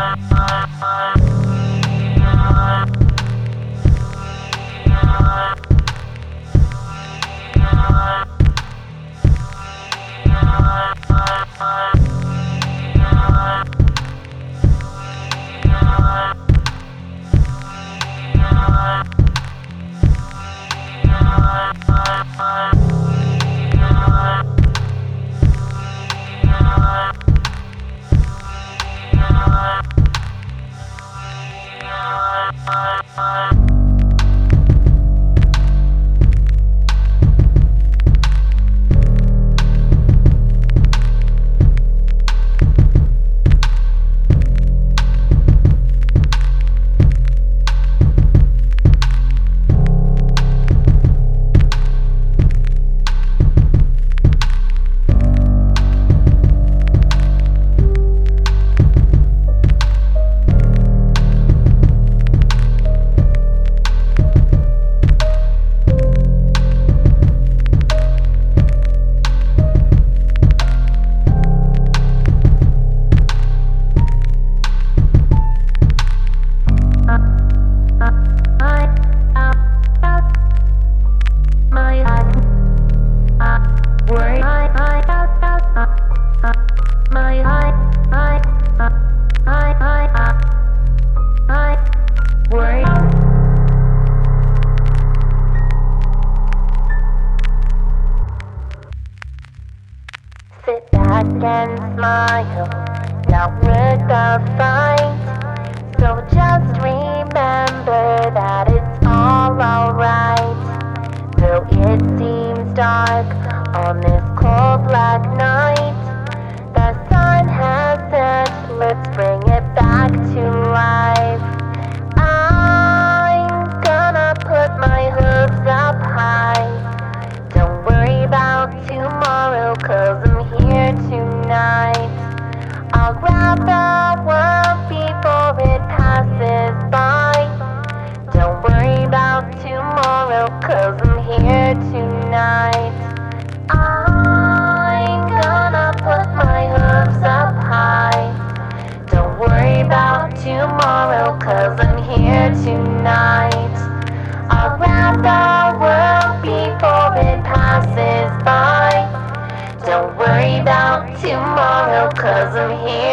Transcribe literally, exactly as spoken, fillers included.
Sit back and smile, not worth the fight. So just remember that it's all alright. Though it seems dark on this cold black night, the sun has set, let's bring it back to life. I'm gonna put my hooves up high. Don't worry about tomorrow, cause I'm here tonight. I'll grab the world before it passes by. Don't worry about tomorrow, cause I'm here tonight. I'm gonna put my hooves up high. Don't worry about tomorrow, cause I'm here tonight. I'll grab the world before it passes by. Don't worry about tomorrow, cause I'm here